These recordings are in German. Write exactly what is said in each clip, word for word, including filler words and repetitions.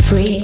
Free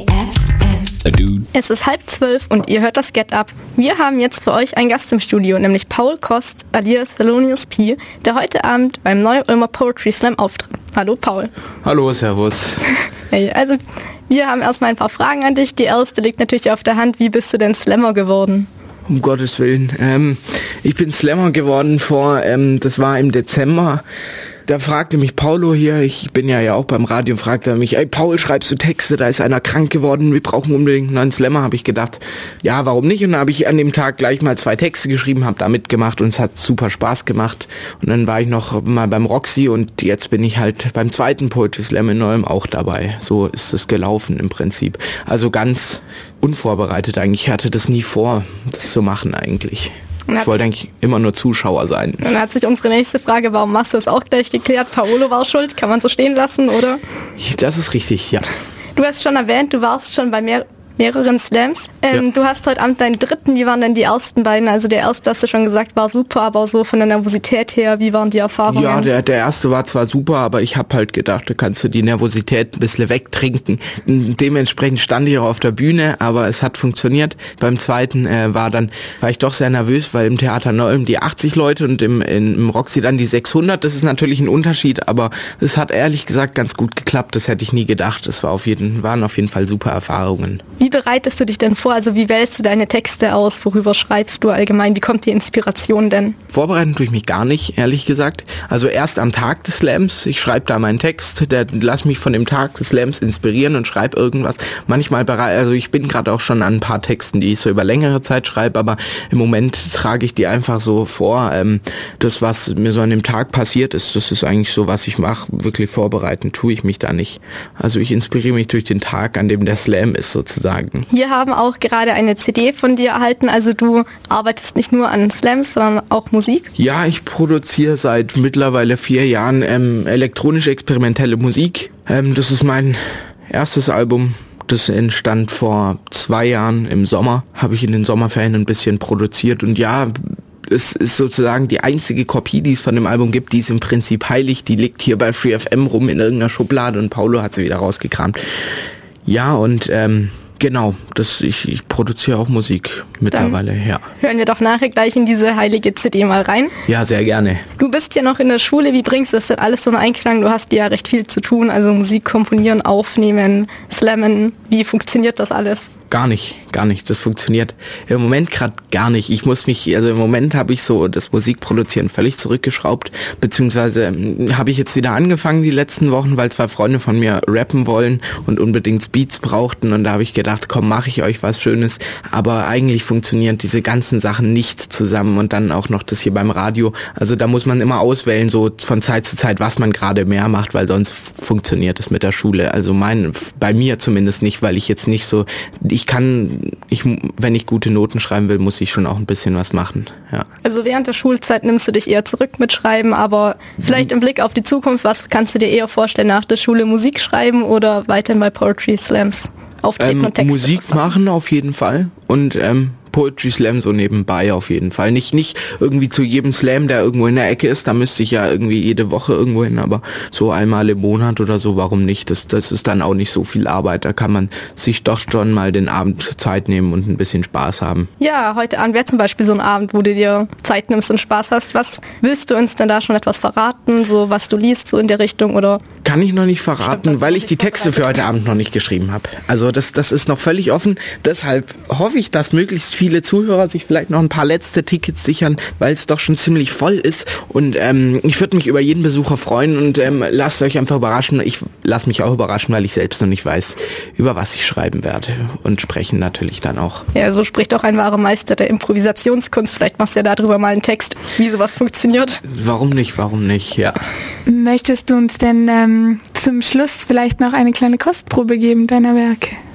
F M. Es ist halb zwölf und ihr hört das Get Up. Wir haben jetzt für euch einen Gast im Studio, nämlich Paul Kost alias Thelonious P, der heute Abend beim Neu-Ulmer Poetry Slam auftritt. Hallo Paul. Hallo, servus. Hey, also wir haben erstmal ein paar Fragen an dich. Die erste liegt natürlich auf der Hand. Wie bist du denn Slammer geworden? Um Gottes Willen. Ähm, ich bin Slammer geworden vor, ähm, das war im Dezember. Da fragte mich Paulo hier, ich bin ja ja auch beim Radio, fragte er mich, ey Paul, schreibst du Texte, da ist einer krank geworden, wir brauchen unbedingt einen neuen Slammer, habe ich gedacht, ja, warum nicht? Und dann habe ich an dem Tag gleich mal zwei Texte geschrieben, habe da mitgemacht und es hat super Spaß gemacht. Und dann war ich noch mal beim Roxy und jetzt bin ich halt beim zweiten Poetry Slam in Neuem auch dabei. So ist es gelaufen im Prinzip. Also ganz unvorbereitet eigentlich, ich hatte das nie vor, das zu machen eigentlich. Ich wollte eigentlich immer nur Zuschauer sein. Dann hat sich unsere nächste Frage, warum machst du das, auch gleich geklärt. Paolo war schuld, kann man so stehen lassen, oder? Das ist richtig, ja. Du hast schon erwähnt, du warst schon bei mehr, mehreren Slams. Ähm, ja. Du hast heute Abend deinen dritten. Wie waren denn die ersten beiden? Also der erste, hast du schon gesagt, war super, aber so von der Nervosität her, wie waren die Erfahrungen? Ja, der, der erste war zwar super, aber ich habe halt gedacht, da kannst du die Nervosität ein bisschen wegtrinken. Dementsprechend stand ich auch auf der Bühne, aber es hat funktioniert. Beim zweiten äh, war dann war ich doch sehr nervös, weil im Theater Neuem die achtzig Leute und im, im Roxy dann die sechshundert. Das ist natürlich ein Unterschied, aber es hat ehrlich gesagt ganz gut geklappt. Das hätte ich nie gedacht. Das war auf jeden, waren auf jeden Fall super Erfahrungen. Wie bereitest du dich denn vor? Also wie wählst du deine Texte aus? Worüber schreibst du allgemein? Wie kommt die Inspiration denn? Vorbereiten tue ich mich gar nicht, ehrlich gesagt. Also erst am Tag des Slams. Ich schreibe da meinen Text, der, lass mich von dem Tag des Slams inspirieren und schreibe irgendwas. Manchmal, bereit, also ich bin gerade auch schon an ein paar Texten, die ich so über längere Zeit schreibe, aber im Moment trage ich die einfach so vor. Ähm, das, was mir so an dem Tag passiert ist, das ist eigentlich so, was ich mache. Wirklich vorbereiten tue ich mich da nicht. Also ich inspiriere mich durch den Tag, an dem der Slam ist sozusagen. Wir haben auch gerade eine C D von dir erhalten, also du arbeitest nicht nur an Slams, sondern auch Musik? Ja, ich produziere seit mittlerweile vier Jahren ähm, elektronisch-experimentelle Musik. Ähm, das ist mein erstes Album. Das entstand vor zwei Jahren im Sommer, habe ich in den Sommerferien ein bisschen produziert und ja, es ist sozusagen die einzige Kopie, die es von dem Album gibt, die ist im Prinzip heilig, die liegt hier bei Free F M rum in irgendeiner Schublade und Paulo hat sie wieder rausgekramt. Ja, und ähm, genau, das, ich, ich produziere auch Musik mittlerweile, Dann ja. Hören wir doch nachher gleich in diese heilige C D mal rein. Ja, sehr gerne. Du bist ja noch in der Schule, wie bringst du das denn alles so in Einklang? Du hast ja recht viel zu tun, also Musik komponieren, aufnehmen, slammen. Wie funktioniert das alles? Gar nicht, gar nicht. Das funktioniert im Moment gerade gar nicht. Ich muss mich, also im Moment habe ich so das Musikproduzieren völlig zurückgeschraubt, beziehungsweise habe ich jetzt wieder angefangen die letzten Wochen, weil zwei Freunde von mir rappen wollen und unbedingt Beats brauchten und da habe ich gedacht, komm, mache ich euch was Schönes, aber eigentlich funktionieren diese ganzen Sachen nicht zusammen und dann auch noch das hier beim Radio. Also da muss man immer auswählen, so von Zeit zu Zeit, was man gerade mehr macht, weil sonst funktioniert es mit der Schule. Also mein, bei mir zumindest nicht, weil ich jetzt nicht so, ich kann, ich, wenn ich gute Noten schreiben will, muss ich schon auch ein bisschen was machen. Ja. Also während der Schulzeit nimmst du dich eher zurück mit Schreiben, aber vielleicht im Blick auf die Zukunft, was kannst du dir eher vorstellen, nach der Schule Musik schreiben oder weiterhin bei Poetry Slams auftreten ähm, und Texte Musik verfassen? machen auf jeden Fall und ähm, Poetry Slam so nebenbei auf jeden Fall. Nicht nicht irgendwie zu jedem Slam, der irgendwo in der Ecke ist, da müsste ich ja irgendwie jede Woche irgendwo hin, aber so einmal im Monat oder so, warum nicht? Das, das ist dann auch nicht so viel Arbeit. Da kann man sich doch schon mal den Abend Zeit nehmen und ein bisschen Spaß haben. Ja, heute Abend wäre zum Beispiel so ein Abend, wo du dir Zeit nimmst und Spaß hast. Was willst du uns denn da schon etwas verraten, so was du liest, so in der Richtung oder? Kann ich noch nicht verraten, Stimmt, weil ich die Texte für heute Abend noch nicht geschrieben habe. Also das, das ist noch völlig offen. Deshalb hoffe ich, dass möglichst viele viele Zuhörer sich vielleicht noch ein paar letzte Tickets sichern, weil es doch schon ziemlich voll ist. Und ähm, ich würde mich über jeden Besucher freuen und ähm, lasst euch einfach überraschen. Ich lasse mich auch überraschen, weil ich selbst noch nicht weiß, über was ich schreiben werde. Und sprechen natürlich dann auch. Ja, so spricht auch ein wahrer Meister der Improvisationskunst. Vielleicht machst du ja darüber mal einen Text, wie sowas funktioniert. Warum nicht, warum nicht, ja. Möchtest du uns denn ähm, zum Schluss vielleicht noch eine kleine Kostprobe geben deiner Werke?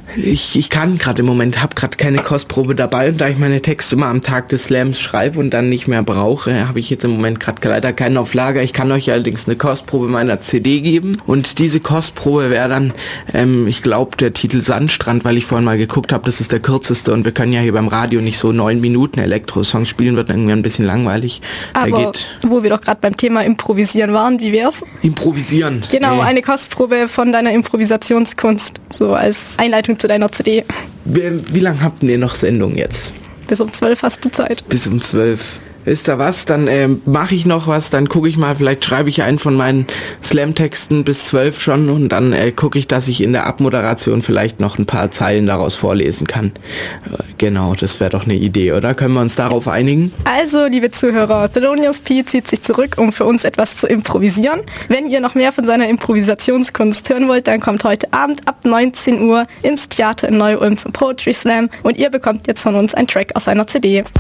Ich, ich kann gerade im Moment, habe gerade keine Kostprobe dabei und da ich meine Texte immer am Tag des Slams schreibe und dann nicht mehr brauche, habe ich jetzt im Moment gerade leider keinen auf Lager. Ich kann euch allerdings eine Kostprobe meiner C D geben und diese Kostprobe wäre dann, ähm, ich glaube, der Titel Sandstrand, weil ich vorhin mal geguckt habe, das ist der kürzeste und wir können ja hier beim Radio nicht so neun Minuten Elektro-Songs spielen, wird irgendwie ein bisschen langweilig. Aber geht, wo wir doch gerade beim Thema Improvisieren waren, wie wär's? Improvisieren. Genau, äh. eine Kostprobe von deiner Improvisationskunst, so als Einleitung zu deiner C D. Wie, wie lange habt ihr noch Sendung jetzt? Bis um zwölf hast du Zeit. Bis um zwölf. Ist da was? Dann äh, mache ich noch was, dann gucke ich mal, vielleicht schreibe ich einen von meinen Slam-Texten bis zwölf schon und dann äh, gucke ich, dass ich in der Abmoderation vielleicht noch ein paar Zeilen daraus vorlesen kann. Äh, genau, das wäre doch eine Idee, oder? Können wir uns darauf einigen? Also, liebe Zuhörer, Thelonious P zieht sich zurück, um für uns etwas zu improvisieren. Wenn ihr noch mehr von seiner Improvisationskunst hören wollt, dann kommt heute Abend ab neunzehn Uhr ins Theater in Neu-Ulm zum Poetry Slam und ihr bekommt jetzt von uns einen Track aus seiner C D.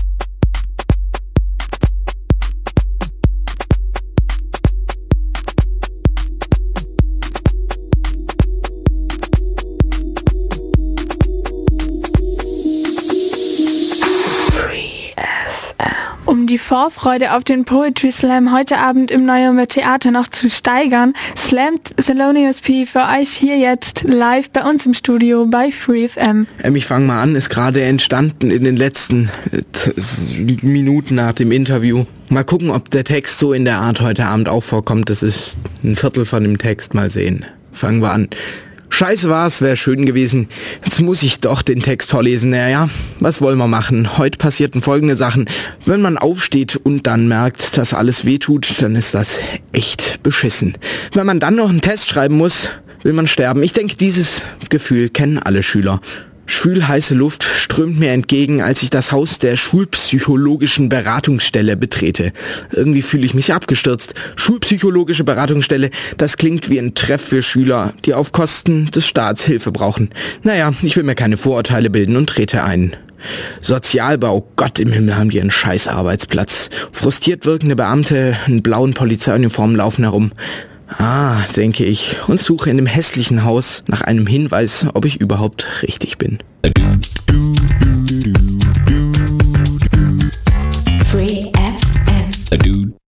Um die Vorfreude auf den Poetry Slam heute Abend im Neu-Ulmer Theater noch zu steigern, slammt Thelonious P für euch hier jetzt live bei uns im Studio bei Free F M. Ähm, ich fange mal an, ist gerade entstanden in den letzten äh, t- Minuten nach dem Interview. Mal gucken, ob der Text so in der Art heute Abend auch vorkommt. Das ist ein Viertel von dem Text, mal sehen. Fangen wir an. Scheiße war's, wäre schön gewesen. Jetzt muss ich doch den Text vorlesen. Naja, was wollen wir machen? Heute passierten folgende Sachen. Wenn man aufsteht und dann merkt, dass alles wehtut, dann ist das echt beschissen. Wenn man dann noch einen Test schreiben muss, will man sterben. Ich denke, dieses Gefühl kennen alle Schüler. Schwül heiße Luft strömt mir entgegen, als ich das Haus der schulpsychologischen Beratungsstelle betrete. Irgendwie fühle ich mich abgestürzt. Schulpsychologische Beratungsstelle, das klingt wie ein Treff für Schüler, die auf Kosten des Staats Hilfe brauchen. Naja, ich will mir keine Vorurteile bilden und trete ein. Sozialbau, Gott im Himmel, haben die einen scheiß Arbeitsplatz. Frustriert wirkende Beamte in blauen Polizeiuniformen laufen herum. Ah, denke ich, und suche in dem hässlichen Haus nach einem Hinweis, ob ich überhaupt richtig bin.